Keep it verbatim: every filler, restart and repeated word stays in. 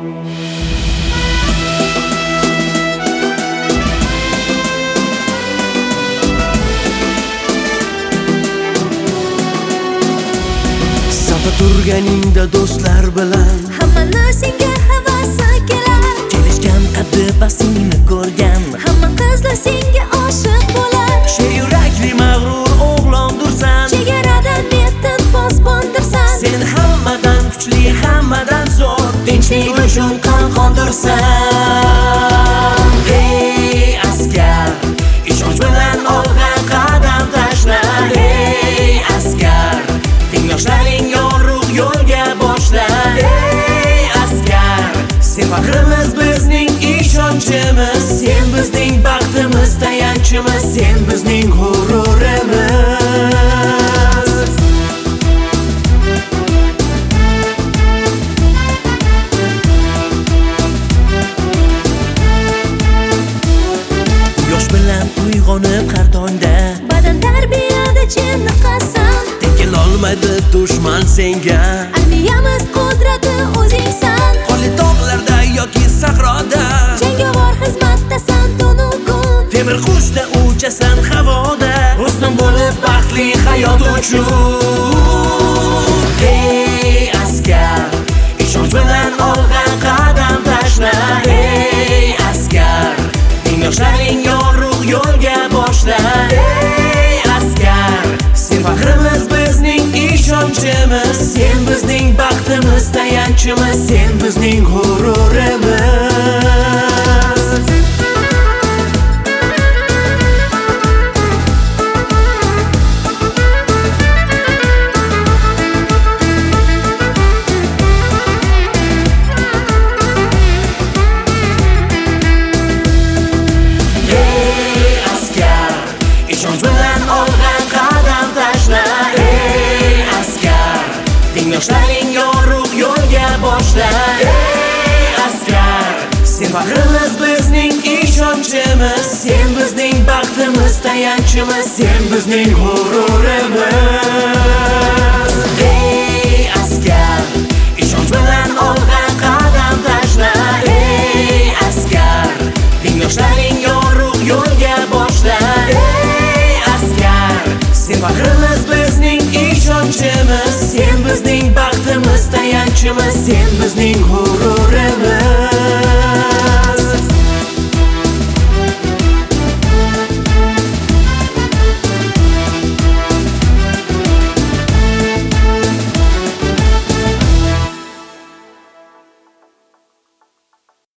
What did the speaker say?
Safda turganingda do'stlar bilan hamma senga havasi kelar. kelishgan qaddi pasingni ko'rgan Hamma qizlar senga oshiq bo'lar. Shu yurakli mag'rur o'g'londursan, Chegaradan metin posbondirsan. sen hammadan kuchli, hammadan zo'r, tinchlik uchun qon qondirsan. Ey askar, ishonch bilan olg'a qadam tashla. Ey askar, tengdoshlaring yorug' yo'lga boshla. Ey askar, sen faxrimiz, bizning ishonchimiz, sen bizning baxtimiz, tayanchimiz, sen bizning g'ururimiz. Yosh bilan uyg'onib har tongda Badan tarbiyada chiniqasan. kelolmaydi dushman senga. Armiyamiz qudrati o'zingsan. Qonli tog'larda yoki sahroda, Jangovar xizmatdasan tunu kun. temir qushda uchasan havoda, husn bo'lib baxtli hayot uchun. Ey askar, ishonch bilan olg'a qadam tashla. Ey askar, tengdoshlaring yorug' yo'lga boshla. Ey askar, sen faxrimiz, bizning ishonchimiz, sen bizning baxtimiz, tayanchimiz, sen bizning g'ururimiz. Ey askar, ishonch bilan olg'a qadam tashla. Ey askar, tengdoshlaring yorug' yo'lga boshla. Ey askar, sen faxrimiz, bizning ishonchimiz, sen bizning baxtimiz, tayanchimiz, sen bizning g'ururimiz. Ey askar, ishonch bilan olg'a qadam tashla. Ey askar, tengdoshlaring yorug' yo'lga boshla. Ey askar, sen faxrimiz, bizning ishonchimiz, sen bizning baxtimiz, tayanchimiz, sen bizning g'ururimiz.